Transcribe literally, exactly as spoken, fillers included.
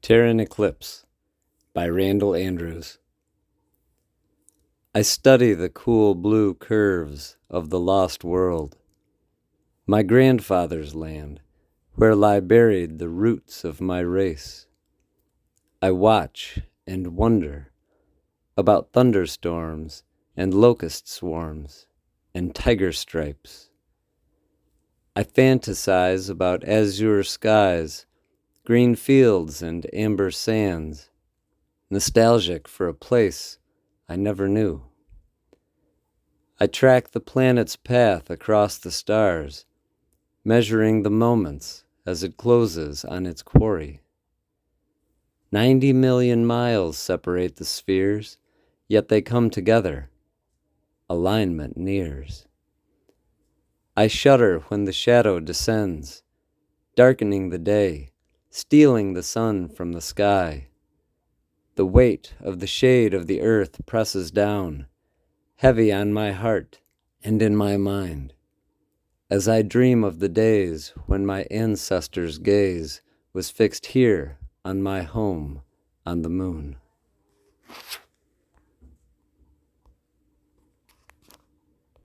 Terran Eclipse by Randall Andrews. I study the cool blue curves of the lost world, my grandfather's land, where lie buried the roots of my race. I watch and wonder about thunderstorms and locust swarms and tiger stripes. I fantasize about azure skies, green fields and amber sands, nostalgic for a place I never knew. I track the planet's path across the stars, measuring the moments as it closes on its quarry. Ninety million miles separate the spheres, yet they come together. Alignment nears. I shudder when the shadow descends, darkening the day, stealing the sun from the sky. The weight of the shade of the earth presses down, heavy on my heart and in my mind, as I dream of the days when my ancestors' gaze was fixed here on my home on the moon.